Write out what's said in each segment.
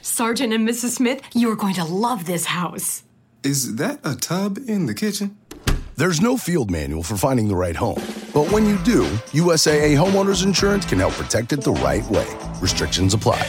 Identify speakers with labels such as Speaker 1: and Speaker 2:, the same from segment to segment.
Speaker 1: Sergeant and Mrs. Smith, you're going to love this house.
Speaker 2: Is that a tub in the kitchen?
Speaker 3: There's no field manual for finding the right home. But when you do, USAA Homeowners Insurance can help protect it the right way. Restrictions apply.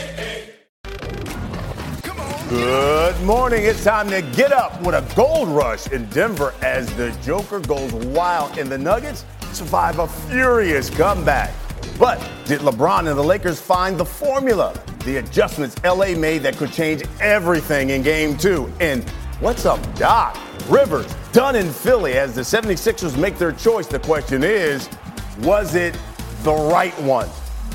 Speaker 4: Good morning. It's time to get up with a gold rush in Denver as the Joker goes wild and the Nuggets survive a furious comeback. But did LeBron and the Lakers find the formula? The adjustments LA made that could change everything in Game 2. And what's up, Doc? Rivers done in Philly as the 76ers make their choice. The question is, was it the right one?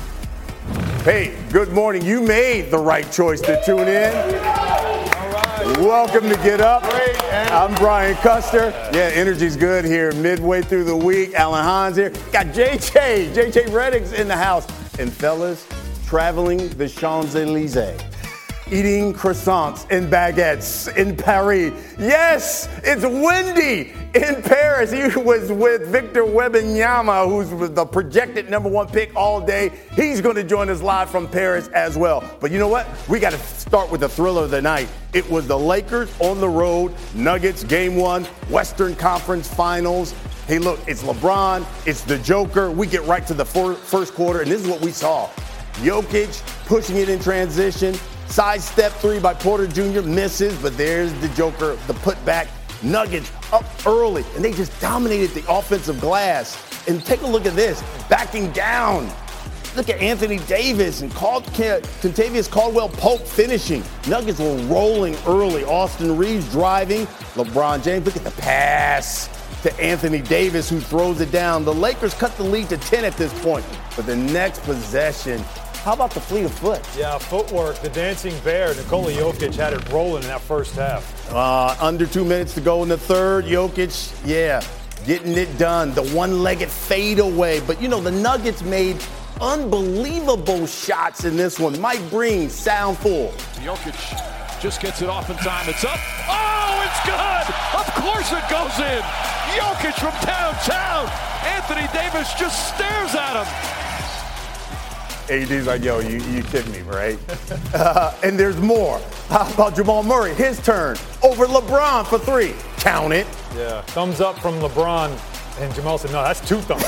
Speaker 4: Hey, good morning. You made the right choice to tune in. All right. Welcome to Get Up. I'm Brian Custer. Yeah, energy's good here midway through the week. Alan Hines here. Got JJ Redick's in the house. And fellas, traveling the Champs-Elysees. Eating croissants and baguettes in Paris. Yes, it's windy in Paris. He was with Victor Wembanyama, who's the projected number 1 pick all day. He's going to join us live from Paris as well. But you know what? We got to start with the thriller of the night. It was the Lakers on the road, Nuggets Game 1, Western Conference Finals. Hey, look, it's LeBron, it's the Joker. We get right to the first quarter, and this is what we saw. Jokic pushing it in transition. Sidestep 3 by Porter Jr. misses, but there's the Joker, the putback. Nuggets up early, and they just dominated the offensive glass. And take a look at this, backing down. Look at Anthony Davis and Kentavious Caldwell-Pope finishing. Nuggets were rolling early. Austin Reeves driving. LeBron James, look at the pass to Anthony Davis, who throws it down. The Lakers cut the lead to 10 at this point. But the next possession, how about the fleet of foot?
Speaker 5: Yeah, footwork. The dancing bear, Nikola Jokic, had it rolling in that first half.
Speaker 4: Under 2 minutes to go in the third. Jokic, getting it done. The one-legged fadeaway. But, you know, the Nuggets made unbelievable shots in this one. Mike Breen, sound full.
Speaker 6: Jokic just gets it off in time. It's up. Oh, it's good. Of course it goes in. Jokic from downtown. Anthony Davis just stares at him.
Speaker 4: AD's like, yo, you kidding me, right? And there's more. How about Jamal Murray? His turn over LeBron for 3. Count it.
Speaker 5: Yeah, thumbs up from LeBron. And Jamal said, no, that's 2 thumbs.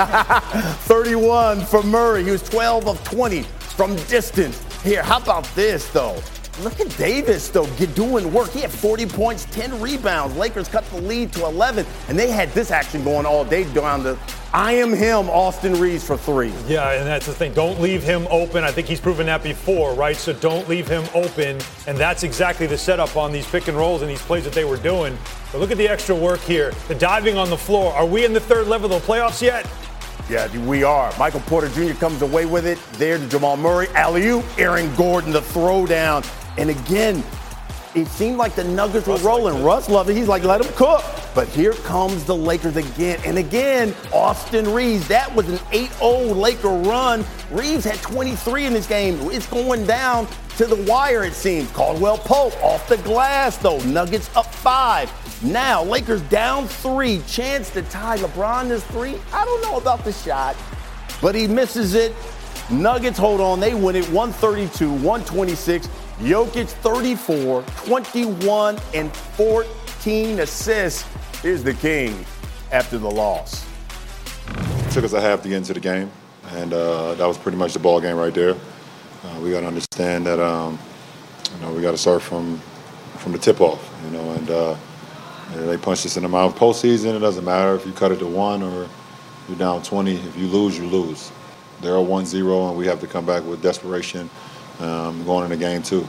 Speaker 4: 31 for Murray. He was 12 of 20 from distance. Here, how about this, though? Look at Davis, though, doing work. He had 40 points, 10 rebounds. Lakers cut the lead to 11, and they had this action going all day down the I am him, Austin Reeves for 3.
Speaker 5: Yeah, and that's the thing. Don't leave him open. I think he's proven that before, right? So don't leave him open, and that's exactly the setup on these pick and rolls and these plays that they were doing. But look at the extra work here. The diving on the floor. Are we in the third level of the playoffs yet?
Speaker 4: Yeah, we are. Michael Porter Jr. comes away with it. There to Jamal Murray. Alley-oop. Aaron Gordon, the throwdown. And again, it seemed like the Nuggets were rolling. Russ loved it. He's like, let them cook. But here comes the Lakers again. And again, Austin Reeves. That was an 8-0 Laker run. Reeves had 23 in this game. It's going down to the wire, it seems. Caldwell-Pope off the glass, though. Nuggets up 5. Now, Lakers down 3. Chance to tie. LeBron is 3. I don't know about the shot, but he misses it. Nuggets hold on. They win it 132-126. Jokic 34, 21, and 14 assists. Here's the king after the loss.
Speaker 7: It took us a half to get into the game, and that was pretty much the ball game right there. We got to understand that we got to start from the tip-off, and they punched us in the mouth. Postseason, it doesn't matter if you cut it to 1 or you're down 20. If you lose, you lose. They're 1-0, and we have to come back with desperation going into game 2.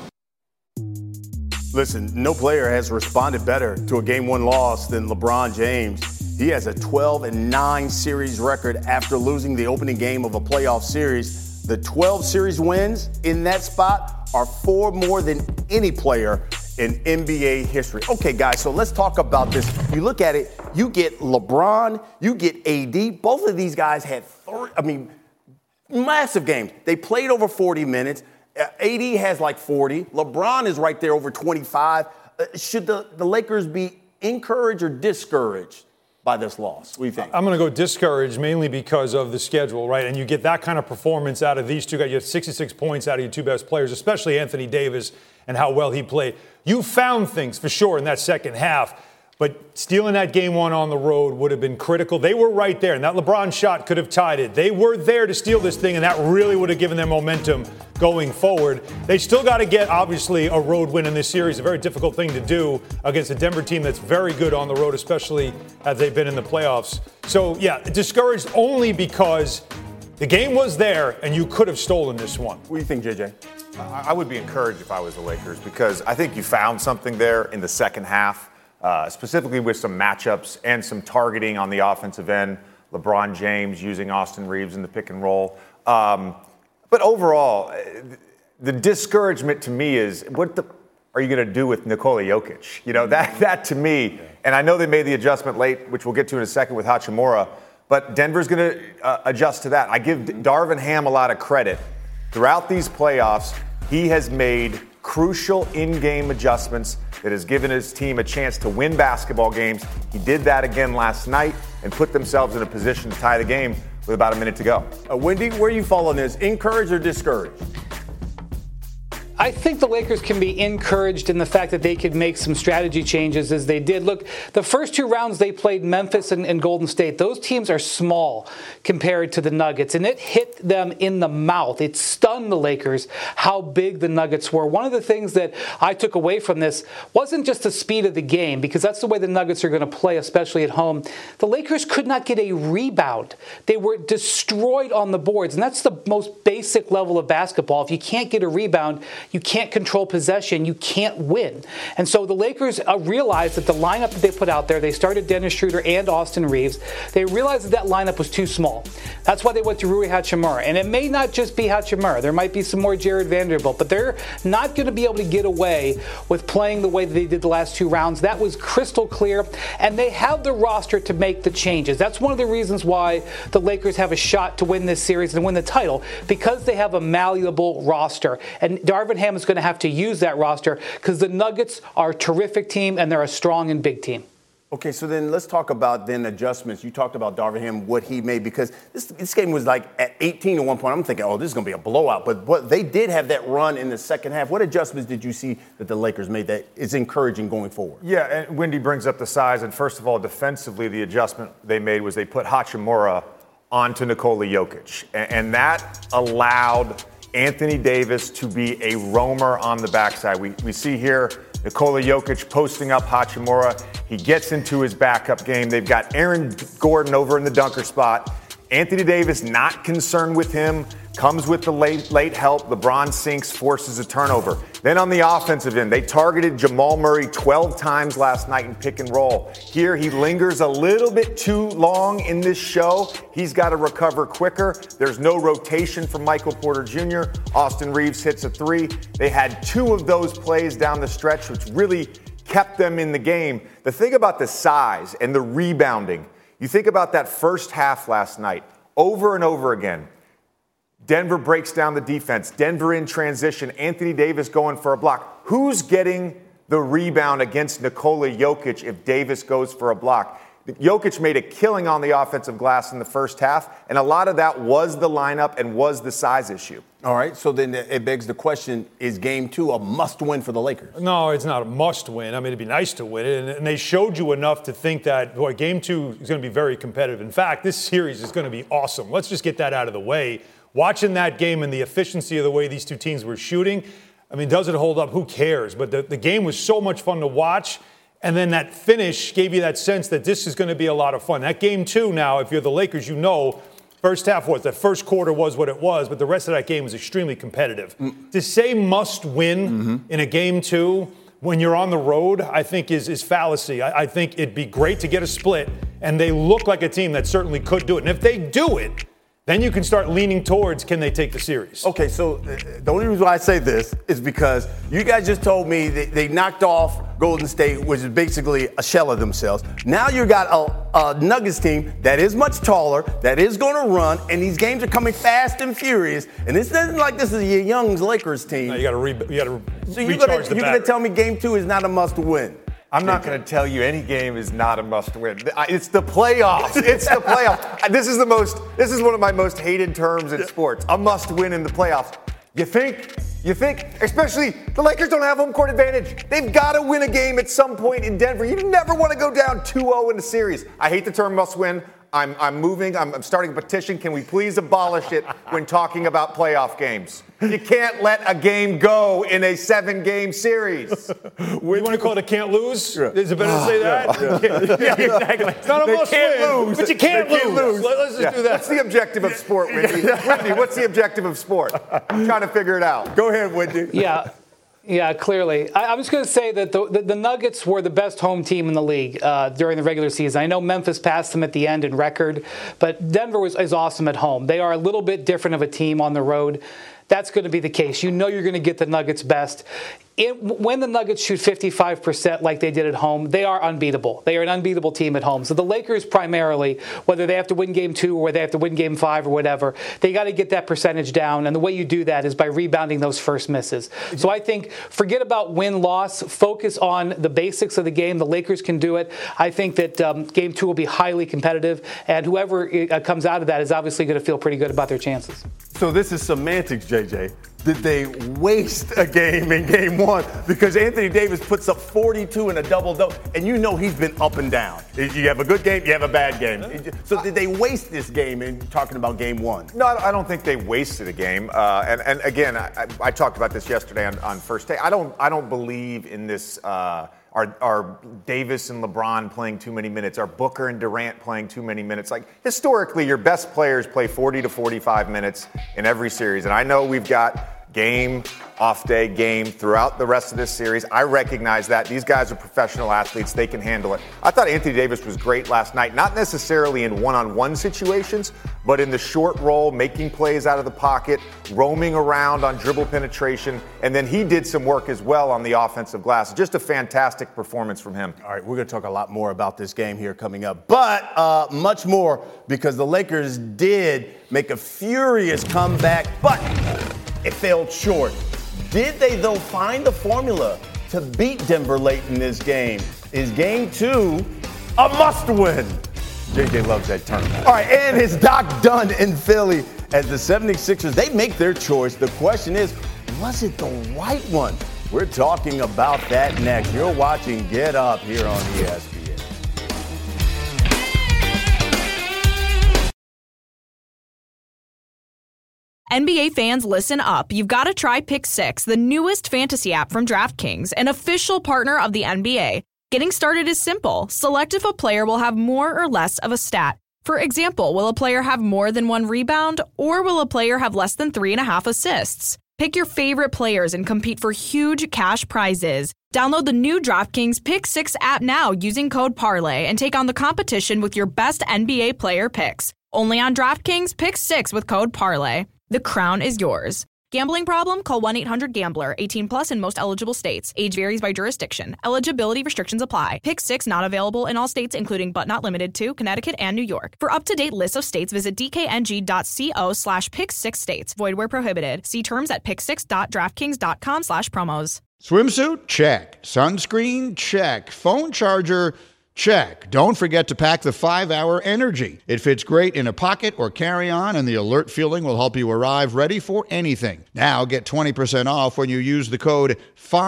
Speaker 4: Listen, no player has responded better to a Game 1 loss than LeBron James. He has a 12-9 series record after losing the opening game of a playoff series. The 12 series wins in that spot are 4 more than any player in NBA history. Okay, guys, so let's talk about this. You look at it, you get LeBron, you get AD. Both of these guys had massive games. They played over 40 minutes. AD has like 40. LeBron is right there over 25. Should the Lakers be encouraged or discouraged by this loss? What do you think?
Speaker 5: I'm going to go discouraged mainly because of the schedule, right? And you get that kind of performance out of these two guys. You have 66 points out of your two best players, especially Anthony Davis and how well he played. You found things for sure in that second half, but stealing that game one on the road would have been critical. They were right there, and that LeBron shot could have tied it. They were there to steal this thing, and that really would have given them momentum going forward. They still got to get, obviously, a road win in this series, a very difficult thing to do against a Denver team that's very good on the road, especially as they've been in the playoffs. So, yeah, discouraged only because the game was there, and you could have stolen this one.
Speaker 4: What do you think, JJ?
Speaker 8: I would be encouraged if I was the Lakers because I think you found something there in the second half. Specifically with some matchups and some targeting on the offensive end. LeBron James using Austin Reeves in the pick and roll. But overall, the discouragement to me is what are you going to do with Nikola Jokic? You know, that to me, and I know they made the adjustment late, which we'll get to in a second with Hachimura, but Denver's going to adjust to that. I give Darvin Ham a lot of credit. Throughout these playoffs, he has made crucial in-game adjustments that has given his team a chance to win basketball games. He did that again last night and put themselves in a position to tie the game with about a minute to go.
Speaker 4: Wendy, where are you following this? Encouraged or discouraged?
Speaker 9: I think the Lakers can be encouraged in the fact that they could make some strategy changes as they did. Look, the first two rounds they played Memphis and Golden State. Those teams are small compared to the Nuggets, and it hit them in the mouth. It stunned the Lakers how big the Nuggets were. One of the things that I took away from this wasn't just the speed of the game, because that's the way the Nuggets are going to play, especially at home. The Lakers could not get a rebound. They were destroyed on the boards, and that's the most basic level of basketball. If you can't get a rebound, you can't control possession. You can't win. And so the Lakers realized that the lineup that they put out there, they started Dennis Schroeder and Austin Reeves. They realized that lineup was too small. That's why they went to Rui Hachimura. And it may not just be Hachimura. There might be some more Jared Vanderbilt. But they're not going to be able to get away with playing the way that they did the last two rounds. That was crystal clear. And they have the roster to make the changes. That's one of the reasons why the Lakers have a shot to win this series and win the title, because they have a malleable roster. And Darvin Ham is going to have to use that roster because the Nuggets are a terrific team and they're a strong and big team.
Speaker 4: Okay, so then let's talk about then adjustments. You talked about Darvin Ham, what he made, because this game was like at 18 at one point. I'm thinking, oh, this is going to be a blowout. But they did have that run in the second half. What adjustments did you see that the Lakers made that is encouraging going forward?
Speaker 8: Yeah, and Wendy brings up the size. And first of all, defensively, the adjustment they made was they put Hachimura onto Nikola Jokic. And that allowed Anthony Davis to be a roamer on the backside. We see here Nikola Jokic posting up Hachimura. He gets into his backup game. They've got Aaron Gordon over in the dunker spot. Anthony Davis not concerned with him. Comes with the late help. LeBron sinks, forces a turnover. Then on the offensive end, they targeted Jamal Murray 12 times last night in pick and roll. Here he lingers a little bit too long in this show. He's got to recover quicker. There's no rotation from Michael Porter Jr. Austin Reeves hits a three. They had two of those plays down the stretch, which really kept them in the game. The thing about the size and the rebounding, you think about that first half last night, over and over again. Denver breaks down the defense. Denver in transition. Anthony Davis going for a block. Who's getting the rebound against Nikola Jokic if Davis goes for a block? Jokic made a killing on the offensive glass in the first half, and a lot of that was the lineup and was the size issue.
Speaker 4: All right, so then it begs the question, is Game 2 a must-win for the Lakers?
Speaker 5: No, it's not a must-win. I mean, it'd be nice to win it, and they showed you enough to think that, boy, Game 2 is going to be very competitive. In fact, this series is going to be awesome. Let's just get that out of the way. Watching that game and the efficiency of the way these two teams were shooting, I mean, does it hold up? Who cares? But the game was so much fun to watch. And then that finish gave you that sense that this is going to be a lot of fun. That Game 2 now, if you're the Lakers, you know, first half was, that first quarter was what it was, but the rest of that game was extremely competitive. To say must win in a Game 2 when you're on the road, I think is fallacy. I think it'd be great to get a split, and they look like a team that certainly could do it. And if they do it, then you can start leaning towards, can they take the series?
Speaker 4: Okay, so the only reason why I say this is because you guys just told me they knocked off Golden State, which is basically a shell of themselves. Now you got a Nuggets team that is much taller, that is going to run, and these games are coming fast and furious. And this isn't like this is your young Lakers team.
Speaker 5: No, you got to
Speaker 4: So
Speaker 5: recharge the battery.
Speaker 4: you're going to tell me Game 2 is not a must-win?
Speaker 8: I'm not going to tell you any game is not a must-win. It's the playoffs. It's the playoffs. This is one of my most hated terms in sports. A must-win in the playoffs. You think, especially the Lakers don't have home court advantage. They've got to win a game at some point in Denver. You never want to go down 2-0 in a series. I hate the term must-win. I'm starting a petition. Can we please abolish it when talking about playoff games? You can't let a game go in a 7-game series.
Speaker 5: You want to call it a can't lose? Is it better to say that? Yeah, exactly. It's not a must win, but you can't lose. Let's just do that.
Speaker 8: What's the objective of sport, Wendy? Wendy, what's the objective of sport? I'm trying to figure it out. Go ahead, Wendy.
Speaker 9: Yeah, clearly. I'm just going to say that the Nuggets were the best home team in the league during the regular season. I know Memphis passed them at the end in record, but Denver is awesome at home. They are a little bit different of a team on the road. That's going to be the case. You know you're going to get the Nuggets best. When the Nuggets shoot 55% like they did at home, they are unbeatable. They are an unbeatable team at home. So the Lakers primarily, whether they have to win game 2 or whether they have to win game 5 or whatever, they got to get that percentage down. And the way you do that is by rebounding those first misses. So I think forget about win-loss. Focus on the basics of the game. The Lakers can do it. I think that game 2 will be highly competitive. And whoever comes out of that is obviously going to feel pretty good about their chances.
Speaker 4: So this is semantics, JJ. Did they waste a game in game 1? Because Anthony Davis puts up 42 in a double-double, and you know he's been up and down. You have a good game, you have a bad game. So did they waste this game in talking about game 1?
Speaker 8: No, I don't think they wasted a game. And again, I talked about this yesterday on First Take. I don't believe in this. Are Davis and LeBron playing too many minutes? Are Booker and Durant playing too many minutes? Like, historically, your best players play 40 to 45 minutes in every series. And I know we've got game, off day, game throughout the rest of this series. I recognize that. These guys are professional athletes. They can handle it. I thought Anthony Davis was great last night, not necessarily in one-on-one situations, but in the short roll, making plays out of the pocket, roaming around on dribble penetration, and then he did some work as well on the offensive glass. Just a fantastic performance from him.
Speaker 4: All right, we're going to talk a lot more about this game here coming up, but much more because the Lakers did make a furious comeback, but it failed short. Did they, though, find the formula to beat Denver late in this game? Is game 2 a must-win? JJ loves that term. All right, and is Doc done in Philly as the 76ers, they make their choice. The question is, was it the right one? We're talking about that next. You're watching Get Up here on ESPN.
Speaker 10: NBA fans, listen up. You've got to try Pick 6, the newest fantasy app from DraftKings, an official partner of the NBA. Getting started is simple. Select if a player will have more or less of a stat. For example, will a player have more than 1 rebound, or will a player have less than 3.5 assists? Pick your favorite players and compete for huge cash prizes. Download the new DraftKings Pick 6 app now using code PARLAY and take on the competition with your best NBA player picks. Only on DraftKings Pick 6 with code PARLAY. The crown is yours. Gambling problem? Call 1-800-GAMBLER. 18 plus in most eligible states. Age varies by jurisdiction. Eligibility restrictions apply. Pick 6 not available in all states, including but not limited to Connecticut and New York. For up-to-date lists of states, visit dkng.co/pick6states. Void where prohibited. See terms at pick6.draftkings.com/promos.
Speaker 11: Swimsuit? Check. Sunscreen? Check. Phone charger? Check. Don't forget to pack the 5-Hour Energy. It fits great in a pocket or carry-on, and the alert feeling will help you arrive ready for anything. Now get 20% off when you use the code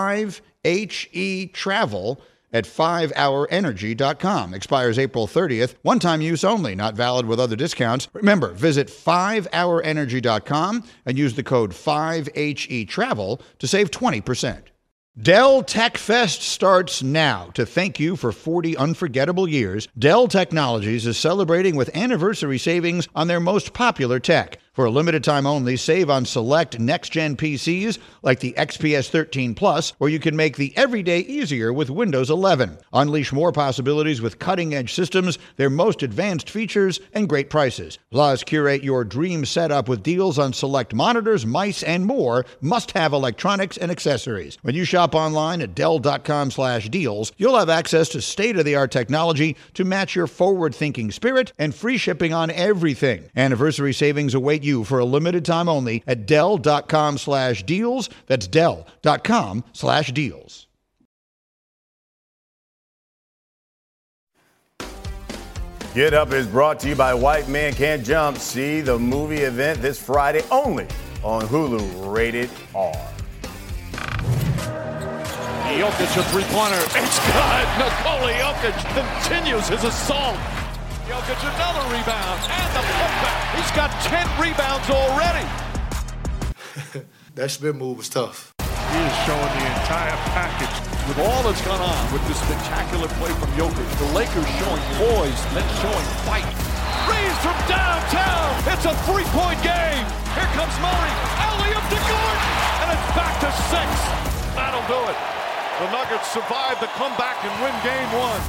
Speaker 11: 5HETRAVEL at 5hourenergy.com. Expires April 30th. One-time use only. Not valid with other discounts. Remember, visit 5hourenergy.com and use the code 5HETRAVEL to save 20%. Dell Tech Fest starts now. To thank you for 40 unforgettable years, Dell Technologies is celebrating with anniversary savings on their most popular tech. For a limited time only, save on select next-gen PCs like the XPS 13 Plus, where you can make the everyday easier with Windows 11. Unleash more possibilities with cutting-edge systems, their most advanced features, and great prices. Plus, curate your dream setup with deals on select monitors, mice, and more must-have electronics and accessories. When you shop online at Dell.com/deals, you'll have access to state-of-the-art technology to match your forward-thinking spirit and free shipping on everything. Anniversary savings await you for a limited time only at Dell.com/deals. That's Dell.com/deals.
Speaker 4: Get Up is brought to you by White Man Can't Jump. See the movie event this Friday only on Hulu, rated R.
Speaker 6: Jokic a three-pointer. It's good. Nikola Jokic continues his assault. Jokic another rebound and the putback. He's got 10 rebounds already.
Speaker 12: That spin move was tough.
Speaker 6: He is showing the entire package with all that's gone on with this spectacular play from Jokic. The Lakers showing poise, then showing fight. Reeves from downtown. It's a three-point game. Here comes Murray. Alley-oop to Gordon. And it's back to 6. That'll do it. The Nuggets survive the comeback and win game 1.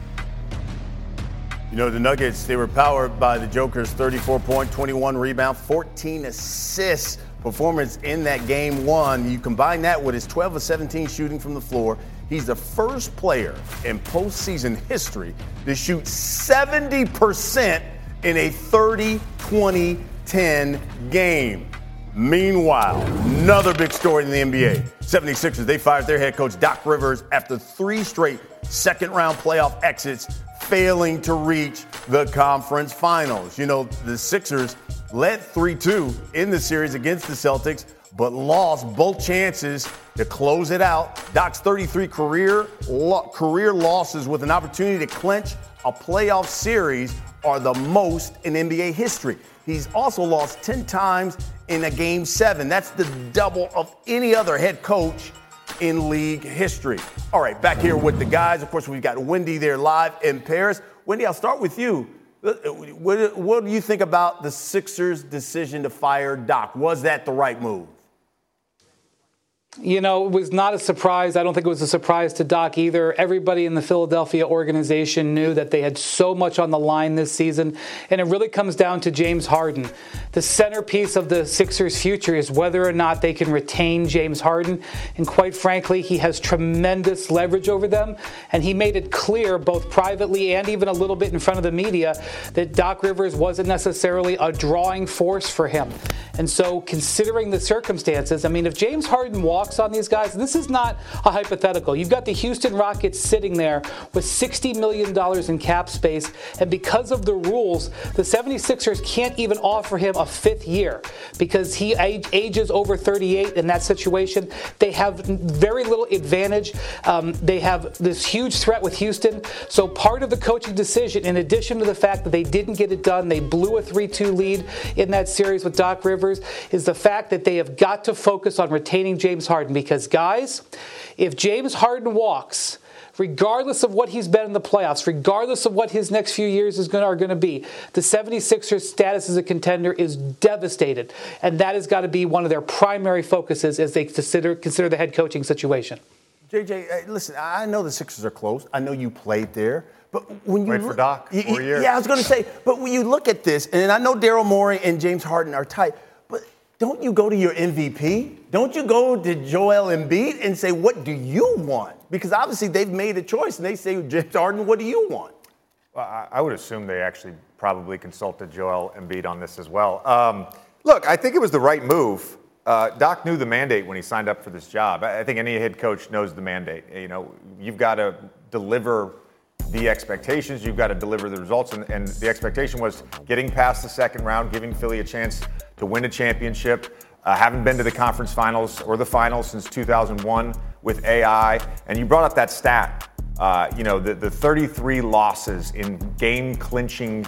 Speaker 4: You know, the Nuggets, they were powered by the Joker's 34-point, 21 rebound, 14 assists performance in that game 1. You combine that with his 12 of 17 shooting from the floor. He's the first player in postseason history to shoot 70% in a 30-20-10 game. Meanwhile, another big story in the NBA. 76ers, they fired their head coach, Doc Rivers, after 3 straight second-round playoff exits, failing to reach the conference finals. You know, the Sixers led 3-2 in the series against the Celtics, but lost both chances to close it out. Doc's 33 career losses with an opportunity to clinch a playoff series are the most in NBA history. He's also lost 10 times in a Game 7. That's the double of any other head coach in league history. All right, back here with the guys. Of course, we've got Wendy there live in Paris. Wendy, I'll start with you. What do you think about the Sixers' decision to fire Doc? Was that the right move?
Speaker 9: You know, it was not a surprise. I don't think it was a surprise to Doc either. Everybody in the Philadelphia organization knew that they had so much on the line this season, and it really comes down to James Harden. The centerpiece of the Sixers' future is whether or not they can retain James Harden, and quite frankly, he has tremendous leverage over them, and he made it clear, both privately and even a little bit in front of the media, that Doc Rivers wasn't necessarily a drawing force for him. And so, considering the circumstances, I mean, if James Harden walks on these guys, this is not a hypothetical. You've got the Houston Rockets sitting there with $60 million in cap space, and because of the rules, the 76ers can't even offer him a 5th year because he ages over 38 in that situation. They have very little advantage. They have this huge threat with Houston. So part of the coaching decision, in addition to the fact that they didn't get it done, they blew a 3-2 lead in that series with Doc Rivers, is the fact that they have got to focus on retaining James Harden. Because, guys, if James Harden walks, regardless of what he's been in the playoffs, regardless of what his next few years are going to be, the 76ers' status as a contender is devastated. And that has got to be one of their primary focuses as they consider the head coaching situation.
Speaker 4: JJ, listen, I know the Sixers are close. I know you played there. But when you
Speaker 8: played for Doc 4 years.
Speaker 4: Yeah, I was going to say, but when you look at this, and I know Daryl Morey and James Harden are tight, but don't you go to your MVP? Don't you go to Joel Embiid and say, what do you want? Because obviously they've made a choice, and they say, James Harden, what do you want?
Speaker 8: Well, I would assume they actually probably consulted Joel Embiid on this as well. Look, I think it was the right move. Doc knew the mandate when he signed up for this job. I think any head coach knows the mandate. You know, you've got to deliver the expectations, you've got to deliver the results, and the expectation was getting past the second round, giving Philly a chance to win a championship. Haven't been to the conference finals or the finals since 2001 with AI. And you brought up that stat, the 33 losses in game-clinching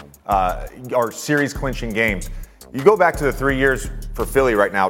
Speaker 8: or series-clinching games. You go back to the 3 years for Philly right now.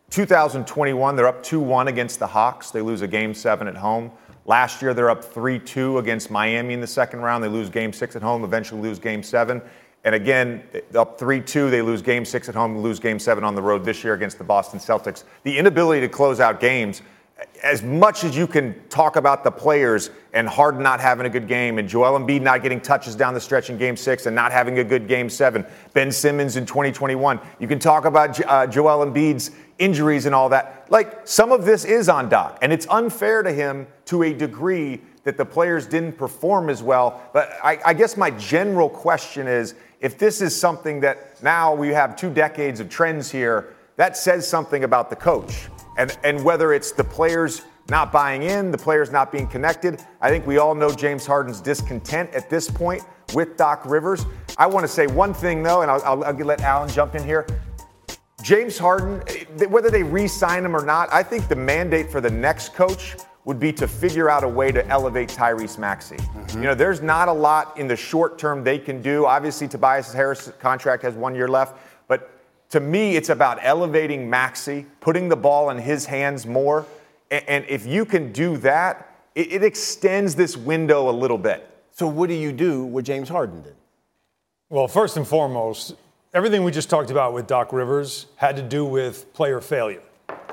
Speaker 8: 2021, they're up 2-1 against the Hawks. They lose a Game 7 at home. Last year, they're up 3-2 against Miami in the second round. They lose Game 6 at home, eventually lose Game 7. And again, up 3-2, they lose Game 6 at home, lose Game 7 on the road this year against the Boston Celtics. The inability to close out games, as much as you can talk about the players and Harden not having a good game and Joel Embiid not getting touches down the stretch in Game 6 and not having a good Game 7, Ben Simmons in 2021, you can talk about Joel Embiid's injuries and all that. Like, some of this is on Doc, and it's unfair to him to a degree that the players didn't perform as well. But I guess my general question is, if this is something that now we have 2 decades of trends here, that says something about the coach. And whether it's the players not buying in, the players not being connected, I think we all know James Harden's discontent at this point. with Doc Rivers. I want to say one thing, though, and I'll let Alan jump in here. James Harden, whether they re-sign him or not, I think the mandate for the next coach would be to figure out a way to elevate Tyrese Maxey. Mm-hmm. There's not a lot in the short term they can do. Obviously, Tobias Harris' contract has 1 year left. But to me, it's about elevating Maxey, putting the ball in his hands more. And if you can do that, it extends this window a little bit.
Speaker 12: So what do you do with James Harden then?
Speaker 5: Well, first and foremost, everything we just talked about with Doc Rivers had to do with player failure.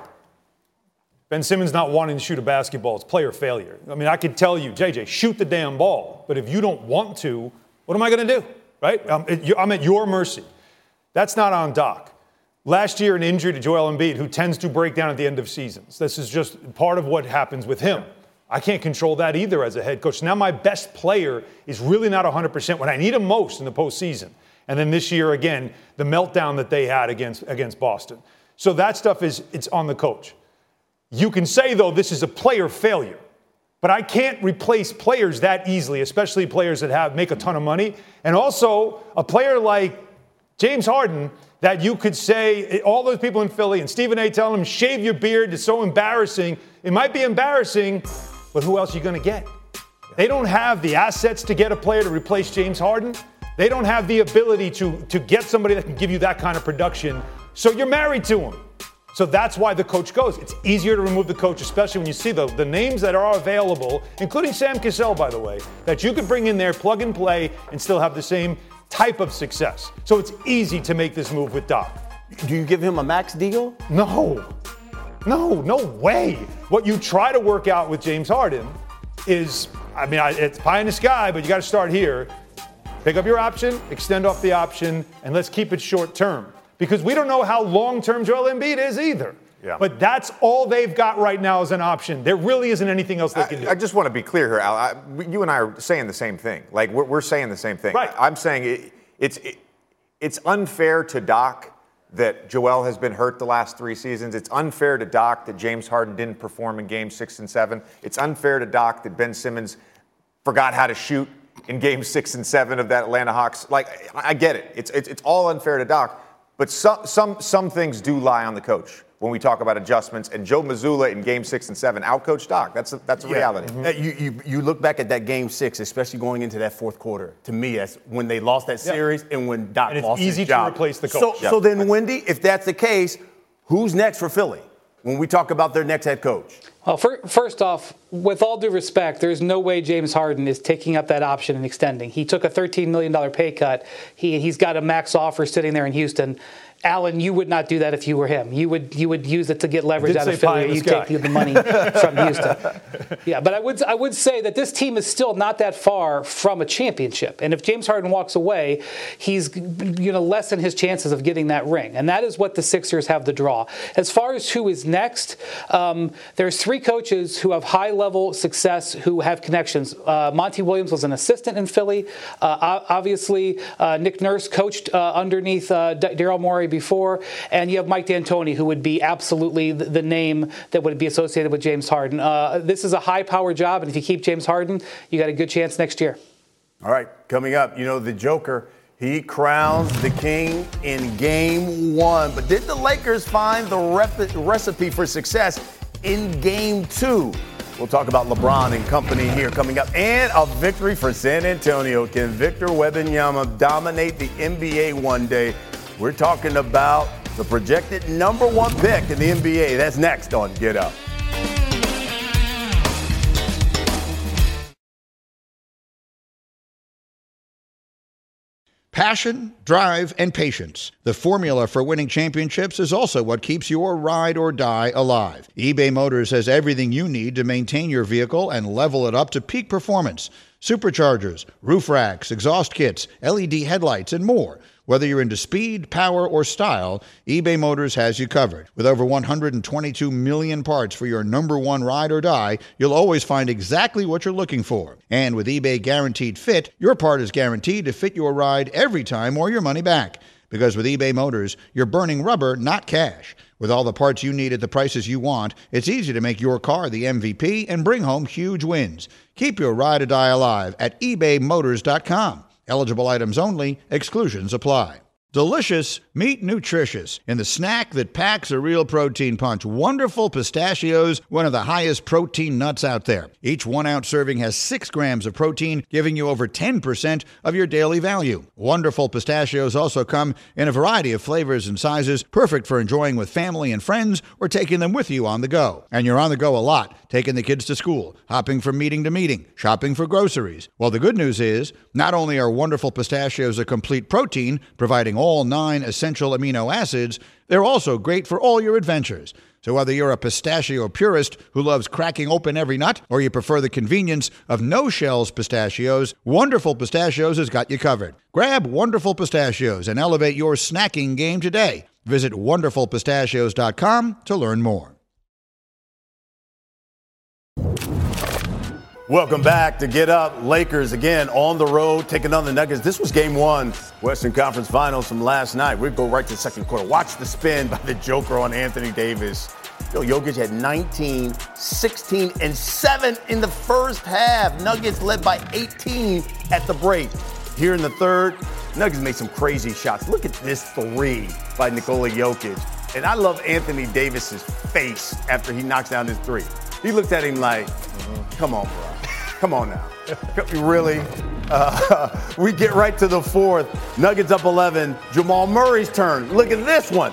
Speaker 5: Ben Simmons not wanting to shoot a basketball is player failure. I mean, I could tell you, JJ, shoot the damn ball. But if you don't want to, what am I going to do, right? I'm at your mercy. That's not on Doc. Last year, an injury to Joel Embiid, who tends to break down at the end of seasons. This is just part of what happens with him. I can't control that either as a head coach. Now my best player is really not 100% when I need him most in the postseason. And then this year, again, the meltdown that they had against Boston. So that stuff it's on the coach. You can say, though, this is a player failure. But I can't replace players that easily, especially players that make a ton of money. And also, a player like James Harden that you could say, all those people in Philly and Stephen A. telling him, shave your beard, it's so embarrassing. It might be embarrassing, but who else are you going to get? They don't have the assets to get a player to replace James Harden. They don't have the ability to get somebody that can give you that kind of production. So you're married to him. So that's why the coach goes. It's easier to remove the coach, especially when you see the names that are available, including Sam Cassell, by the way, that you could bring in there, plug and play, and still have the same type of success. So it's easy to make this move with Doc.
Speaker 12: Do you give him a max deal?
Speaker 5: No way. What you try to work out with James Harden is, it's pie in the sky, but you got to start here. Pick up your option, extend off the option, and let's keep it short term. Because we don't know how long-term Joel Embiid is either. Yeah. But that's all they've got right now as an option. There really isn't anything else they can do.
Speaker 8: I just want to be clear here, Al. You and I are saying the same thing. Like, we're saying the same thing.
Speaker 5: Right.
Speaker 8: I'm saying it's unfair to Doc that Joel has been hurt the last 3 seasons. It's unfair to Doc that James Harden didn't perform in Games 6 and 7. It's unfair to Doc that Ben Simmons forgot how to shoot in Games 6 and 7 of that Atlanta Hawks. Like, I get it. It's all unfair to Doc. But some things do lie on the coach when we talk about adjustments. And Joe Mazzulla in Game 6 and 7 outcoached Doc. That's a reality.
Speaker 12: Mm-hmm. You look back at that Game 6, especially going into that fourth quarter. To me, that's when they lost that series and when Doc lost his job.
Speaker 5: It's easy to replace the coach.
Speaker 12: So then, Wendy, if that's the case, who's next for Philly when we talk about their next head coach?
Speaker 9: Well, first off, with all due respect, there's no way James Harden is taking up that option and extending. He took a $13 million pay cut. He's got a max offer sitting there in Houston. Alan, you would not do that if you were him. You would use it to get leverage out of Philly. You take the money from Houston. Yeah, but I would say that this team is still not that far from a championship. And if James Harden walks away, he's lessen his chances of getting that ring. And that is what the Sixers have to draw. As far as who is next, there's 3 coaches who have high-level success who have connections. Monty Williams was an assistant in Philly. Obviously, Nick Nurse coached underneath Daryl Morey before, and you have Mike D'Antoni, who would be absolutely the name that would be associated with James Harden. This is a high-power job, and if you keep James Harden, you got a good chance next year.
Speaker 12: All right, coming up, the Joker, he crowns the king in Game 1. But did the Lakers find the recipe for success in Game 2? We'll talk about LeBron and company here coming up, and a victory for San Antonio. Can Victor Wembanyama dominate the NBA one day? We're talking about the projected #1 pick in the NBA. That's next on Get Up.
Speaker 11: Passion, drive, and patience. The formula for winning championships is also what keeps your ride or die alive. eBay Motors has everything you need to maintain your vehicle and level it up to peak performance. Superchargers, roof racks, exhaust kits, LED headlights, and more. Whether you're into speed, power, or style, eBay Motors has you covered. With over 122 million parts for your #1 ride or die, you'll always find exactly what you're looking for. And with eBay Guaranteed Fit, your part is guaranteed to fit your ride every time or your money back. Because with eBay Motors, you're burning rubber, not cash. With all the parts you need at the prices you want, it's easy to make your car the MVP and bring home huge wins. Keep your ride or die alive at ebaymotors.com. Eligible items only. Exclusions apply. Delicious, meet nutritious. In the snack that packs a real protein punch, Wonderful Pistachios, one of the highest protein nuts out there. Each 1 ounce serving has 6 grams of protein, giving you over 10% of your daily value. Wonderful Pistachios also come in a variety of flavors and sizes, perfect for enjoying with family and friends or taking them with you on the go. And you're on the go a lot, taking the kids to school, hopping from meeting to meeting, shopping for groceries. Well, the good news is, not only are Wonderful Pistachios a complete protein, providing all 9 essential amino acids, they're also great for all your adventures. So whether you're a pistachio purist who loves cracking open every nut, or you prefer the convenience of no-shells pistachios, Wonderful Pistachios has got you covered. Grab Wonderful Pistachios and elevate your snacking game today. Visit wonderfulpistachios.com to learn more.
Speaker 12: Welcome back to Get Up. Lakers again on the road, taking on the Nuggets. This was game 1, Western Conference Finals from last night. We'll go right to the second quarter. Watch the spin by the Joker on Anthony Davis. Jokic had 19, 16, and 7 in the first half. Nuggets led by 18 at the break. Here in the third, Nuggets made some crazy shots. Look at this 3 by Nikola Jokic. And I love Anthony Davis's face after he knocks down his 3. He looked at him like, come on, bro. Come on now. Really? We get right to the fourth. Nuggets up 11. Jamal Murray's turn. Look at this one.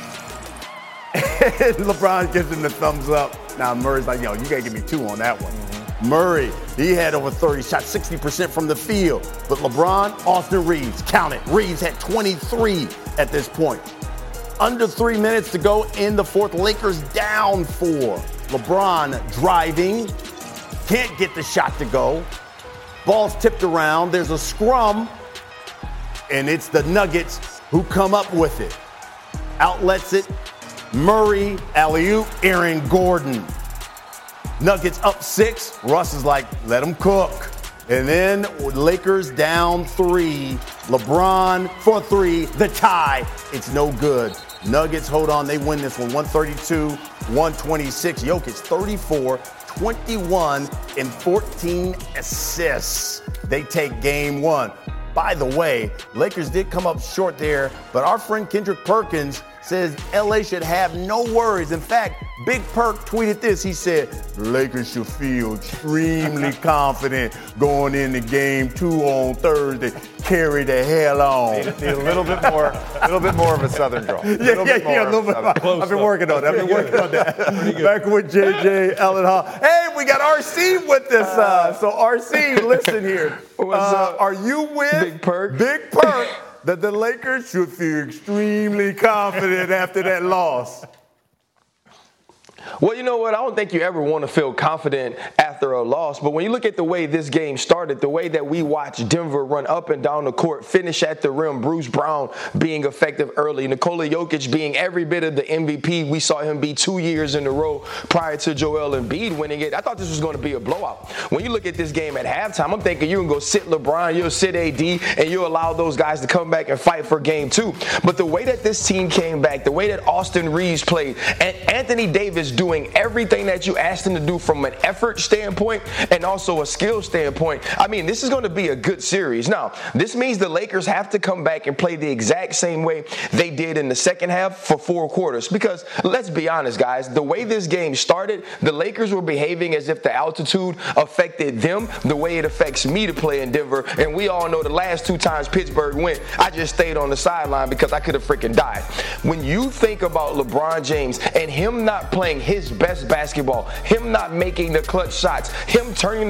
Speaker 12: And LeBron gives him the thumbs up. Now Murray's like, you got to give me 2 on that one. Murray, he had over 30 shots, 60% from the field. But LeBron, Austin Reeves, count it. Reeves had 23 at this point. Under 3 minutes to go in the fourth. Lakers down 4. LeBron driving. Can't get the shot to go. Ball's tipped around. There's a scrum. And it's the Nuggets who come up with it. Outlets it. Murray, alley-oop, Aaron Gordon. Nuggets up 6. Russ is like, let them cook. And then Lakers down 3. LeBron for 3. The tie. It's no good. Nuggets hold on. They win this one 132-126. Jokic 34, 21, and 14 assists. They take game 1. By the way, Lakers did come up short there, but our friend Kendrick Perkins says LA should have no worries. In fact, Big Perk tweeted this. He said, Lakers should feel extremely confident going into game 2 on Thursday. Carry the hell on.
Speaker 8: Need a little bit more of a Southern draw.
Speaker 12: A little bit. I've been working on that. Back with JJ Ellenhall. Hey, we got RC with us. So RC, listen here. What's up? Are you with Big Perk? Big Perk. That the Lakers should feel extremely confident after that loss?
Speaker 13: Well, you know what? I don't think you ever want to feel confident after a loss. But when you look at the way this game started, the way that we watched Denver run up and down the court, finish at the rim, Bruce Brown being effective early, Nikola Jokic being every bit of the MVP we saw him be 2 years in a row prior to Joel Embiid winning it, I thought this was going to be a blowout. When you look at this game at halftime, I'm thinking you're going to go sit LeBron, you'll sit AD, and you'll allow those guys to come back and fight for game 2. But the way that this team came back, the way that Austin Reeves played, and Anthony Davis doing everything that you asked him to do from an effort standpoint and also a skill standpoint, I mean, this is going to be a good series. Now, this means the Lakers have to come back and play the exact same way they did in the second half for 4 quarters. Because let's be honest, guys, the way this game started, the Lakers were behaving as if the altitude affected them the way it affects me to play in Denver. And we all know the last 2 times Pittsburgh went, I just stayed on the sideline because I could have freaking died. When you think about LeBron James and him not playing his best basketball, him not making the clutch shots, him turning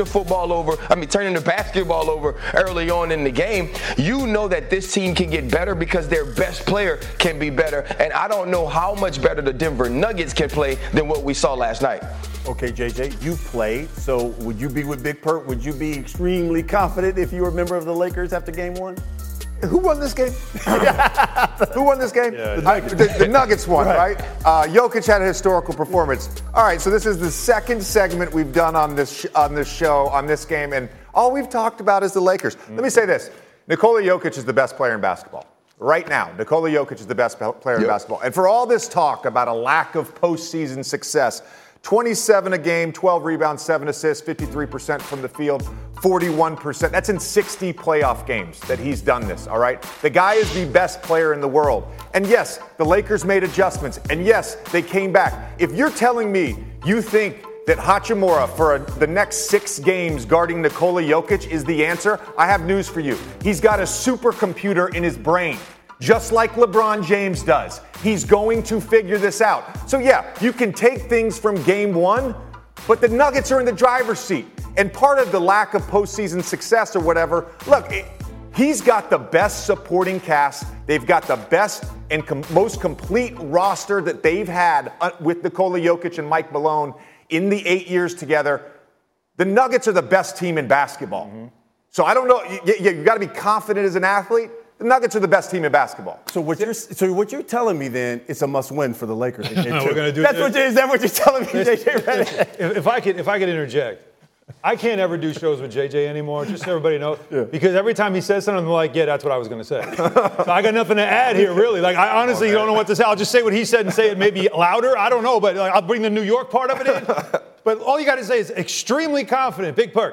Speaker 13: the basketball over early on in the game, you know that this team can get better because their best player can be better. And I don't know how much better the Denver Nuggets can play than what we saw last night.
Speaker 12: Okay, JJ, you played, so would you be with Big Perk? Would you be extremely confident if you were a member of the Lakers after game 1?
Speaker 8: Who won this game? Who won this game?
Speaker 12: Yeah,
Speaker 8: the Nuggets won, right? Jokic had a historical performance. All right, so this is the second segment we've done on this show, on this game, and all we've talked about is the Lakers. Let me say this. Nikola Jokic is the best player in basketball. Right now, Nikola Jokic is the best player in basketball. And for all this talk about a lack of postseason success, 27 a game, 12 rebounds, 7 assists, 53% from the field, 41%. That's in 60 playoff games that he's done this, all right? The guy is the best player in the world. And yes, the Lakers made adjustments. And yes, they came back. If you're telling me you think that Hachimura for the next 6 games guarding Nikola Jokic is the answer, I have news for you. He's got a supercomputer in his brain, just like LeBron James does. He's going to figure this out. So yeah, you can take things from game 1, but the Nuggets are in the driver's seat. And part of the lack of postseason success or whatever, look, he's got the best supporting cast. They've got the best and most complete roster that they've had with Nikola Jokic and Mike Malone in the 8 years together. The Nuggets are the best team in basketball. Mm-hmm. So I don't know. You got to be confident as an athlete. The Nuggets are the best team in basketball.
Speaker 12: So what you're telling me then, it's a must-win for the Lakers.
Speaker 5: We're going to do
Speaker 12: is that what you're telling me, JJ Redick?
Speaker 5: If I could interject, I can't ever do shows with JJ anymore, just so everybody knows. Yeah. Because every time he says something, I'm like, yeah, that's what I was going to say. So I got nothing to add here, really. Like, I honestly don't know what to say. I'll just say what he said and say it maybe louder. I don't know, but I'll bring the New York part of it in. But all you got to say is extremely confident. Big perk.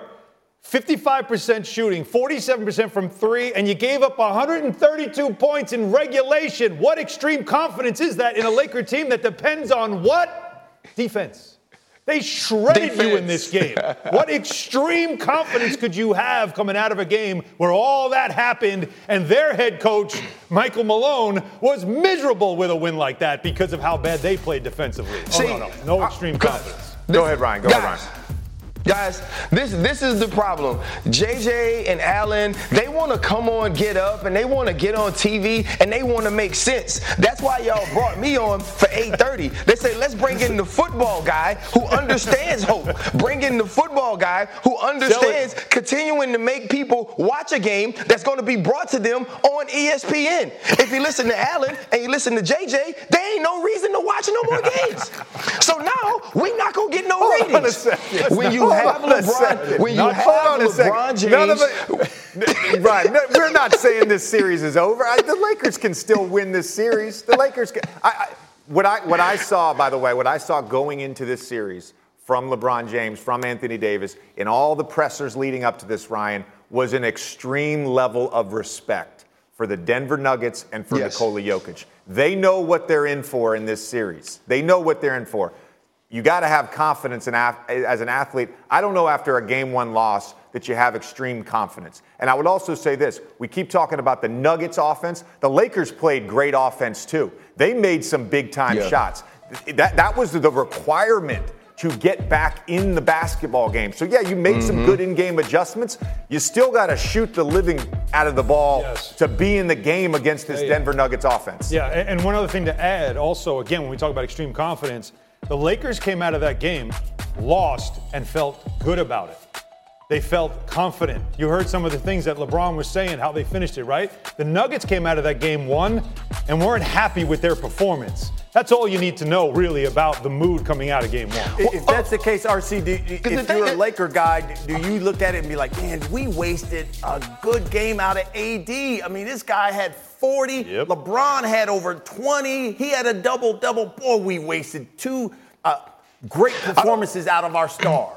Speaker 5: 55% shooting, 47% from 3, and you gave up 132 points in regulation. What extreme confidence is that in a Laker team that depends on what? Defense. They shredded you in this game. What extreme confidence could you have coming out of a game where all that happened and their head coach, Michael Malone, was miserable with a win like that because of how bad they played defensively? No extreme confidence.
Speaker 8: Go ahead, Ryan. Go ahead, Ryan.
Speaker 13: Guys, this is the problem. JJ and Allen, they want to come on, get up, and they want to get on TV, and they want to make sense. That's why y'all brought me on for 8:30. They say, let's bring in the football guy who understands hope. Bring in the football guy who understands continuing to make people watch a game that's going to be brought to them on ESPN. If you listen to Allen and you listen to JJ, there ain't no reason to watch no more games. So now we're not going to get no ratings. When you have LeBron James.
Speaker 8: Right. No, we're not saying this series is over. The Lakers can still win this series. The Lakers can. What I saw, by the way, what I saw going into this series from LeBron James, from Anthony Davis, in all the pressers leading up to this, Ryan, was an extreme level of respect for the Denver Nuggets and for Nikola Jokic. They know what they're in for in this series. They know what they're in for. You got to have confidence as an athlete. I don't know after a Game 1 loss that you have extreme confidence. And I would also say this. We keep talking about the Nuggets offense. The Lakers played great offense, too. They made some big-time shots. That was the requirement to get back in the basketball game. So, yeah, you made some good in-game adjustments. You still got to shoot the living out of the ball to be in the game against this Denver Nuggets offense.
Speaker 5: Yeah, and one other thing to add also, again, when we talk about extreme confidence, the Lakers came out of that game, lost, and felt good about it. They felt confident. You heard some of the things that LeBron was saying, how they finished it, right? The Nuggets came out of that game, won, and weren't happy with their performance. That's all you need to know, really, about the mood coming out of Game 1.
Speaker 12: If that's the case, RC, if you're a Laker guy, do you look at it and be like, man, we wasted a good game out of AD? I mean, this guy had 40. Yep. LeBron had over 20. He had a double-double. Boy, we wasted 2 great performances out of our stars.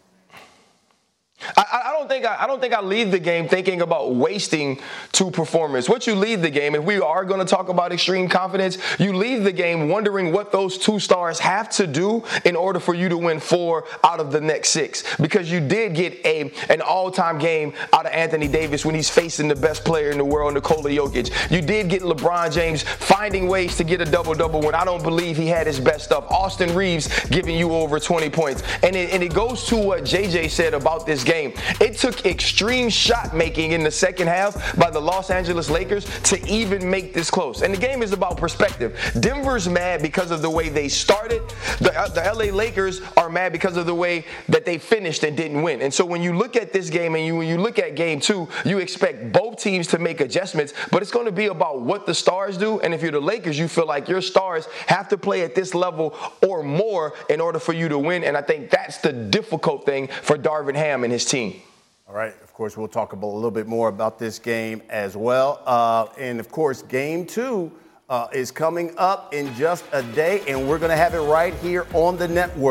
Speaker 13: I don't think I leave the game thinking about wasting 2 performances. What you leave the game, if we are going to talk about extreme confidence, you leave the game wondering what those 2 stars have to do in order for you to win 4 out of the next 6. Because you did get an all-time game out of Anthony Davis when he's facing the best player in the world, Nikola Jokic. You did get LeBron James finding ways to get a double-double when I don't believe he had his best stuff. Austin Reeves giving you over 20 points. And it goes to what JJ said about this game. It took extreme shot making in the second half by the Los Angeles Lakers to even make this close. And the game is about perspective. Denver's mad because of the way they started. The LA Lakers are mad because of the way that they finished and didn't win. And so when you look at this game and when you look at Game 2, you expect both teams to make adjustments, but it's going to be about what the stars do. And if you're the Lakers, you feel like your stars have to play at this level or more in order for you to win. And I think that's the difficult thing for Darvin Ham and his team.
Speaker 12: All right. Of course, we'll talk a little bit more about this game as well. And, of course, Game 2 is coming up in just a day, and we're going to have it right here on the network.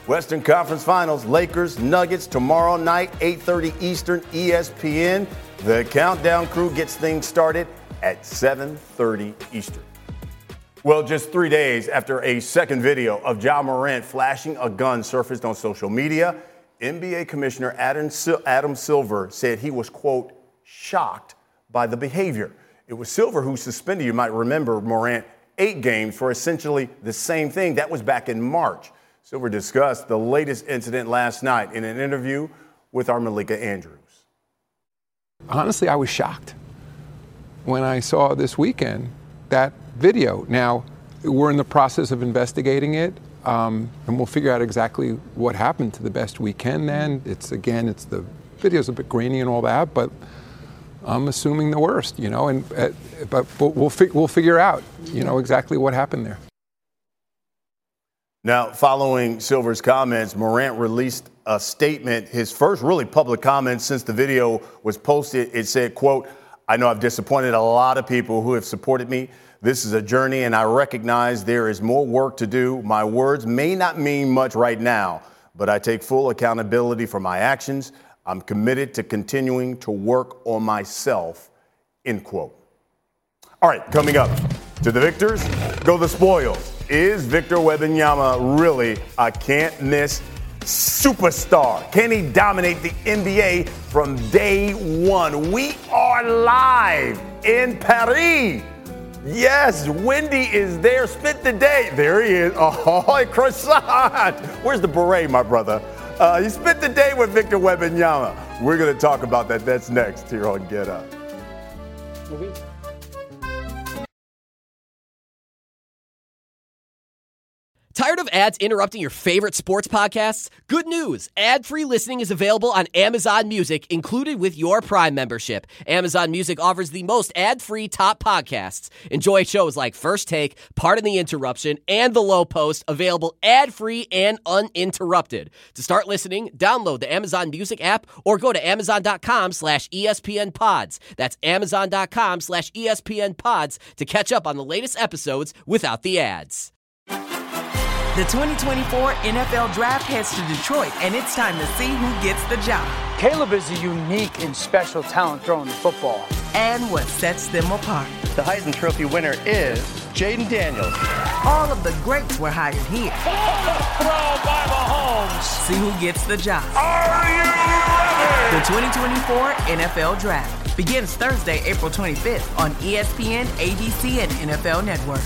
Speaker 12: Western Conference Finals, Lakers, Nuggets, tomorrow night, 8:30 Eastern, ESPN. The Countdown crew gets things started at 7:30 Eastern. Well, just 3 days after a second video of Ja Morant flashing a gun surfaced on social media, NBA Commissioner Adam Silver said he was, quote, shocked by the behavior. It was Silver who suspended, you might remember, Morant 8 games for essentially the same thing. That was back in March. Silver discussed the latest incident last night in an interview with our Malika Andrews.
Speaker 14: Honestly, I was shocked when I saw this weekend that video. Now, we're in the process of investigating it, and we'll figure out exactly what happened to the best we can then. It's the video's a bit grainy and all that, but I'm assuming the worst, but we'll figure out, exactly what happened there.
Speaker 12: Now, following Silver's comments, Morant released a statement, his first really public comment since the video was posted. It said, quote, I know I've disappointed a lot of people who have supported me. This is a journey, and I recognize there is more work to do. My words may not mean much right now, but I take full accountability for my actions. I'm committed to continuing to work on myself, end quote. All right, coming up, to the victors, go the spoils. Is Victor Wembanyama really a can't-miss superstar? Can he dominate the NBA from day one? We are live in Paris. Yes, Wendy is there. Spent the day. There he is. Oh, croissant. Where's the beret, my brother? You spent the day with Victor Wembanyama. We're going to talk about that. That's next here on Get Up.
Speaker 15: Tired of ads interrupting your favorite sports podcasts? Good news! Ad-free listening is available on Amazon Music, included with your Prime membership. Amazon Music offers the most ad-free top podcasts. Enjoy shows like First Take, Pardon the Interruption, and The Low Post, available ad-free and uninterrupted. To start listening, download the Amazon Music app or go to Amazon.com/ESPN Pods. That's Amazon.com/ESPN Pods to catch up on the latest episodes without the ads.
Speaker 16: The 2024 NFL Draft heads to Detroit, and it's time to see who gets the job.
Speaker 17: Caleb is a unique and special talent throwing the football.
Speaker 16: And what sets them apart.
Speaker 18: The Heisman Trophy winner is Jaden Daniels.
Speaker 16: All of the greats were hired here.
Speaker 6: Throw by Mahomes.
Speaker 16: See who gets the job.
Speaker 6: Are you ready?
Speaker 16: The 2024 NFL Draft begins Thursday, April 25th on ESPN, ABC, and NFL Network.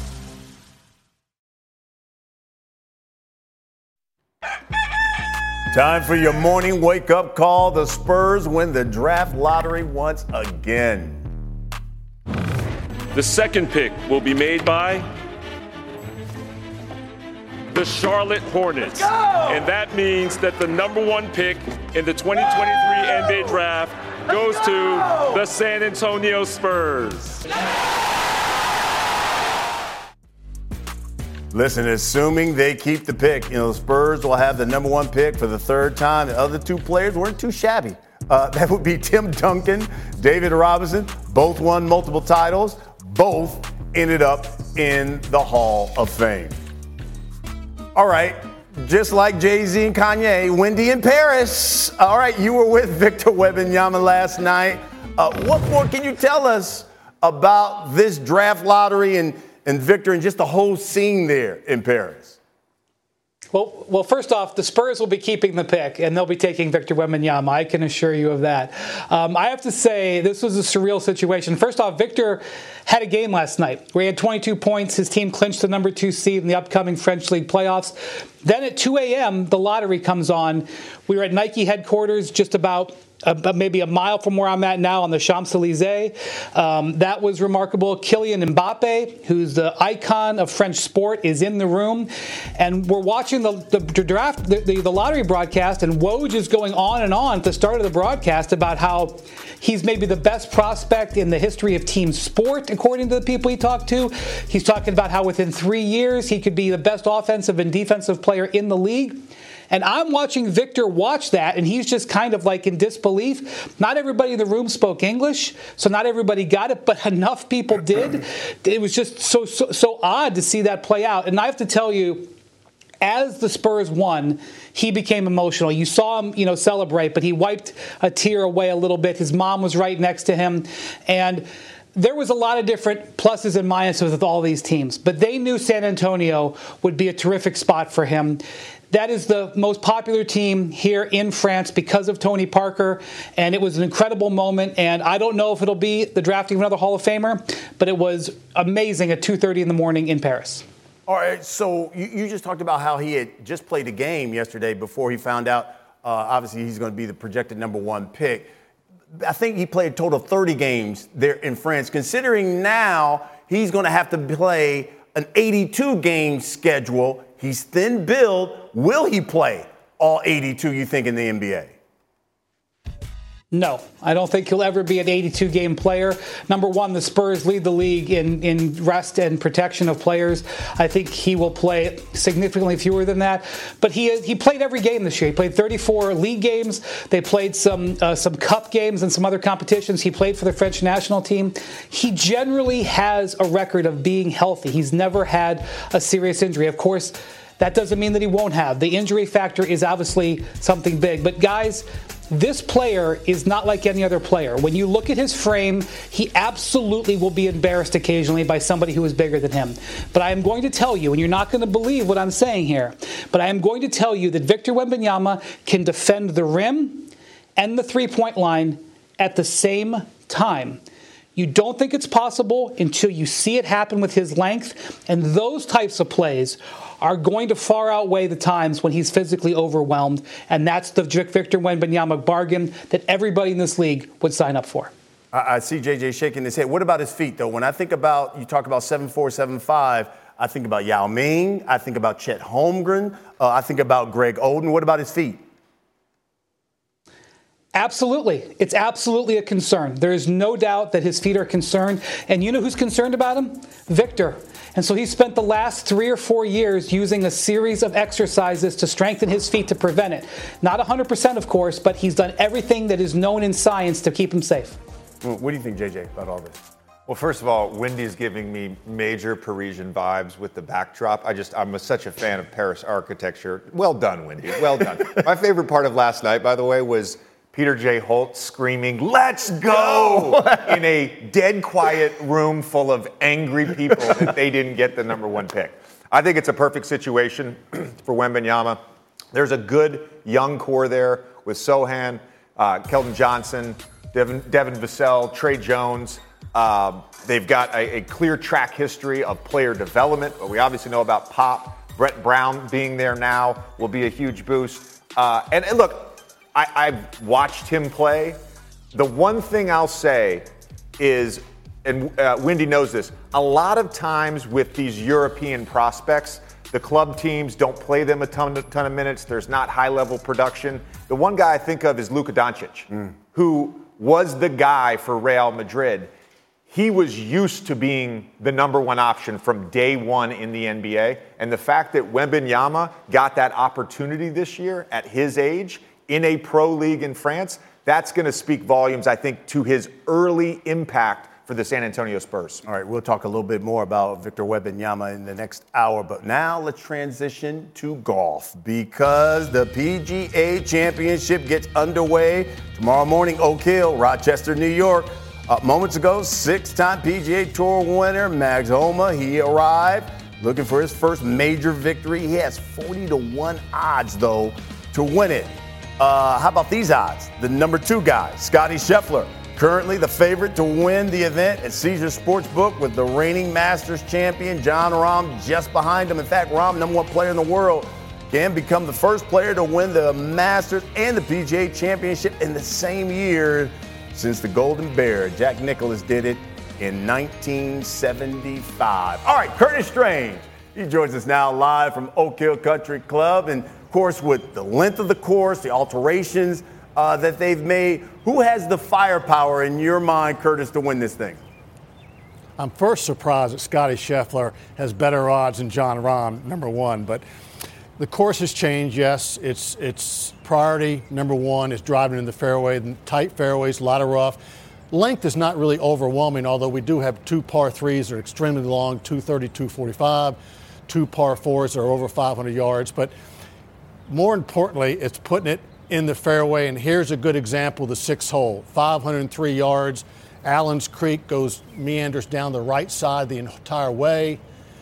Speaker 12: Time for your morning wake-up call. The Spurs win the draft lottery once again.
Speaker 19: The second pick will be made by the Charlotte Hornets. And that means that the number one pick in the 2023 NBA draft goes to the San Antonio Spurs.
Speaker 12: Listen, assuming they keep the pick, the Spurs will have the number one pick for the third time. The other two players weren't too shabby. That would be Tim Duncan, David Robinson. Both won multiple titles. Both ended up in the Hall of Fame. All right, just like Jay-Z and Kanye, Wendy in Paris. All right, you were with Victor Wembanyama last night. What more can you tell us about this draft lottery and Victor and just the whole scene there in Paris?
Speaker 9: Well, first off, the Spurs will be keeping the pick, and they'll be taking Victor Wembanyama. I can assure you of that. I have to say, this was a surreal situation. First off, Victor had a game last night where he had 22 points. His team clinched the number 2 seed in the upcoming French League playoffs. Then at 2 a.m., the lottery comes on. We were at Nike headquarters just about maybe a mile from where I'm at now on the Champs-Élysées. That was remarkable. Kylian Mbappe, who's the icon of French sport, is in the room. And we're watching the draft, the lottery broadcast, and Woj is going on and on at the start of the broadcast about how he's maybe the best prospect in the history of team sport, according to the people he talked to. He's talking about how within 3 years he could be the best offensive and defensive player in the league. And I'm watching Victor watch that, and he's just kind of like in disbelief. Not everybody in the room spoke English, so not everybody got it, but enough people did. It was just so odd to see that play out. And I have to tell you, as the Spurs won, he became emotional. You saw him, celebrate, but he wiped a tear away a little bit. His mom was right next to him. And there was a lot of different pluses and minuses with all these teams, but they knew San Antonio would be a terrific spot for him. That is the most popular team here in France because of Tony Parker, and it was an incredible moment, and I don't know if it'll be the drafting of another Hall of Famer, but it was amazing at 2:30 in the morning in Paris.
Speaker 12: All right, so you just talked about how he had just played a game yesterday before he found out, obviously, he's going to be the projected number one pick. I think he played a total of 30 games there in France. Considering now he's going to have to play an 82-game schedule, he's thin billed. Will he play all 82, you think, in the NBA?
Speaker 9: No, I don't think he'll ever be an 82-game player. Number one, the Spurs lead the league in rest and protection of players. I think he will play significantly fewer than that. But he played every game this year. He played 34 league games. They played some cup games and some other competitions. He played for the French national team. He generally has a record of being healthy. He's never had a serious injury. Of course, that doesn't mean that he won't have. The injury factor is obviously something big. But guys, this player is not like any other player. When you look at his frame, he absolutely will be embarrassed occasionally by somebody who is bigger than him. But I am going to tell you, and you're not going to believe what I'm saying here, but I am going to tell you that Victor Wembanyama can defend the rim and the three-point line at the same time. You don't think it's possible until you see it happen with his length, and those types of plays are going to far outweigh the times when he's physically overwhelmed, and that's the Victor Wembanyama bargain that everybody in this league would sign up for.
Speaker 12: I see JJ shaking his head. What about his feet, though? When I think about, you talk about 7'4", 7'5", I think about Yao Ming, I think about Chet Holmgren, I think about Greg Oden. What about his feet?
Speaker 9: Absolutely. It's absolutely a concern. There is no doubt that his feet are concerned. And you know who's concerned about him? Victor. And so he spent the last 3 or 4 years using a series of exercises to strengthen his feet to prevent it. Not 100%, of course, but he's done everything that is known in science to keep him safe.
Speaker 12: What do you think, JJ, about all this?
Speaker 8: Well, first of all, Wendy's giving me major Parisian vibes with the backdrop. I'm such a fan of Paris architecture. Well done, Wendy. Well done. My favorite part of last night, by the way, was Peter J. Holt screaming, "Let's go!" in a dead quiet room full of angry people that they didn't get the number one pick. I think it's a perfect situation for Wembanyama. There's a good young core there with Sohan, Keldon Johnson, Devin Vassell, Trey Jones. They've got a clear track history of player development, but we obviously know about Pop. Brett Brown being there now will be a huge boost. And look, I've watched him play. The one thing I'll say is, and Wendy knows this, a lot of times with these European prospects, the club teams don't play them a ton of minutes. There's not high-level production. The one guy I think of is Luka Doncic, who was the guy for Real Madrid. He was used to being the number one option from day one in the NBA. And the fact that Wembanyama got that opportunity this year at his age in a pro league in France, that's going to speak volumes, I think, to his early impact for the San Antonio Spurs.
Speaker 12: All right, we'll talk a little bit more about Victor Wembanyama in the next hour, but now let's transition to golf because the PGA Championship gets underway tomorrow morning, Oak Hill, Rochester, New York. Moments ago, 6-time PGA Tour winner Max Homa, he arrived looking for his first major victory. He has 40-1 odds, though, to win it. How about these odds? The number 2 guy, Scottie Scheffler, currently the favorite to win the event at Caesars Sportsbook with the reigning Masters champion Jon Rahm just behind him. In fact, Rahm, number 1 player in the world, can become the first player to win the Masters and the PGA Championship in the same year since the Golden Bear. Jack Nicklaus did it in 1975. All right, Curtis Strange. He joins us now live from Oak Hill Country Club. And, of course, with the length of the course, the alterations that they've made, who has the firepower in your mind, Curtis, to win this thing?
Speaker 20: I'm first surprised that Scottie Scheffler has better odds than Jon Rahm, number 1. But the course has changed, yes. It's priority, number 1, is driving in the fairway, tight fairways, a lot of rough. Length is not really overwhelming, although we do have 2 par 3s that are extremely long, 230, 245. 2 par 4s that are over 500 yards. But more importantly, it's putting it in the fairway. And here's a good example, the 6th hole, 503 yards. Allen's Creek meanders down the right side the entire way.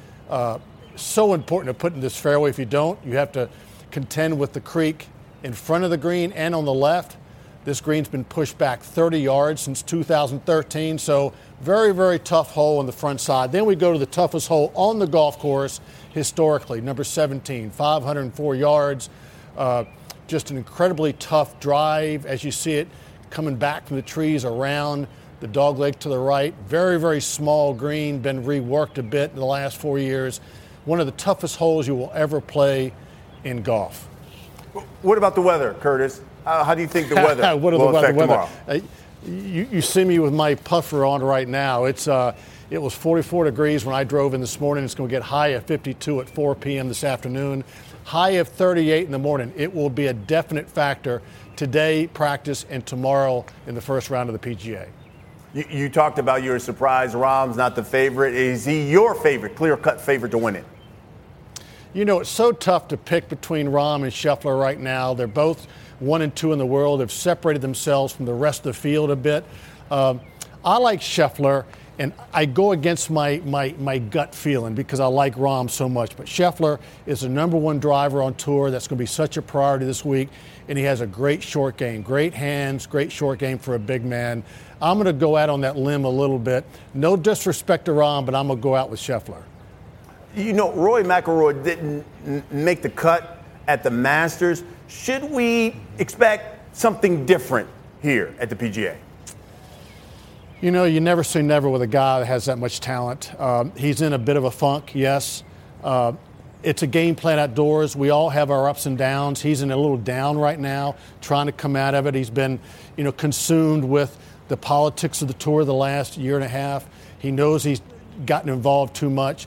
Speaker 20: So important to put in this fairway. If you don't, you have to contend with the creek in front of the green and on the left. This green's been pushed back 30 yards since 2013, so very, very tough hole on the front side. Then we go to the toughest hole on the golf course historically, number 17, 504 yards. Just an incredibly tough drive as you see it coming back from the trees around the dogleg to the right. Very, very small green, been reworked a bit in the last 4 years. One of the toughest holes you will ever play in golf.
Speaker 12: What about the weather, Curtis? How do you think the weather will affect tomorrow?
Speaker 20: You see me with my puffer on right now. It was 44 degrees when I drove in this morning. It's going to get high of 52 at 4 p.m. this afternoon. High of 38 in the morning. It will be a definite factor today, practice, and tomorrow in the first round of the PGA.
Speaker 12: You talked about your surprise. Rahm's not the favorite. Is he your favorite, clear-cut favorite to win it?
Speaker 20: You know, it's so tough to pick between Rahm and Scheffler right now. They're both 1 and 2 in the world. They've separated themselves from the rest of the field a bit. I like Scheffler, and I go against my gut feeling because I like Rahm so much. But Scheffler is the number 1 driver on tour. That's going to be such a priority this week. And he has a great short game, great hands, great short game for a big man. I'm going to go out on that limb a little bit. No disrespect to Rahm, but I'm going to go out with Scheffler.
Speaker 12: You know, Rory McIlroy didn't make the cut at the Masters. Should we expect something different here at the PGA?
Speaker 20: You know, you never say never with a guy that has that much talent. He's in a bit of a funk, yes. It's a game plan outdoors. We all have our ups and downs. He's in a little down right now, trying to come out of it. He's been, consumed with the politics of the tour the last year and a half. He knows he's gotten involved too much.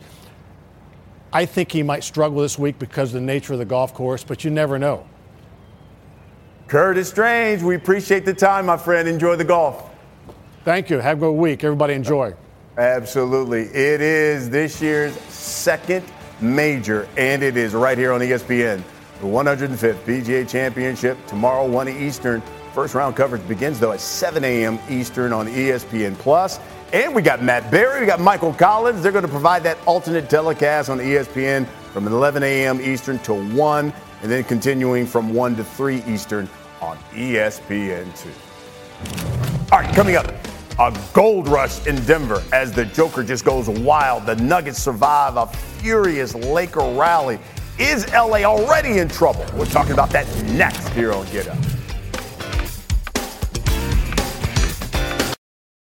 Speaker 20: I think he might struggle this week because of the nature of the golf course, but you never know.
Speaker 12: Curtis Strange, we appreciate the time, my friend. Enjoy the golf.
Speaker 20: Thank you. Have a good week. Everybody enjoy.
Speaker 12: Absolutely. It is this year's second major, and it is right here on ESPN. The 105th PGA Championship tomorrow, 1 Eastern. First round coverage begins, though, at 7 a.m. Eastern on ESPN+. And we got Matt Berry, we got Michael Collins. They're going to provide that alternate telecast on ESPN from 11 a.m. Eastern to 1, and then continuing from 1 to 3 Eastern on ESPN2. All right, coming up, a gold rush in Denver as the Joker just goes wild. The Nuggets survive a furious Laker rally. Is LA already in trouble? We're talking about that next here on Get Up.